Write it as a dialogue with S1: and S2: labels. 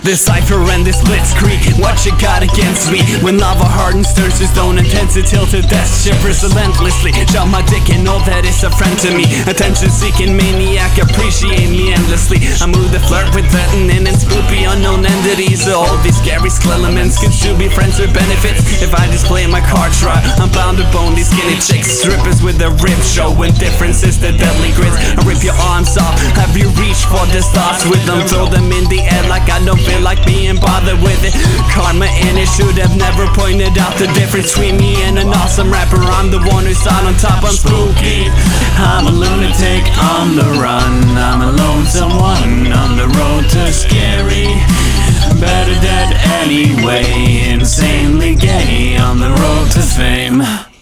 S1: This cipher and this blitzkrieg, what you got against me? When lava hardens, turns to stone and tends to tilt to death, shivers relentlessly. Shout my dick and know that it's a friend to me. Attention-seeking maniac, appreciate me endlessly. I move to flirt with threatening and spoopy unknown entities. So all these scary skeletons could still be friends with benefits. If I display my cards right, I'm bound to bone these skinny chicks. Strippers with their ribs showing differences, the deadly grits. I rip your arms off, have you reached for the stars with them? Throw them in the air like I don't feel like being bothered with it. Karma in it should have never pointed out the difference between me and an awesome rapper. I'm the one who's out on top, I'm spooky. I'm a lunatic on the run, I'm a lonesome one on the road to scary. Better dead anyway, insanely gay on the road to fame.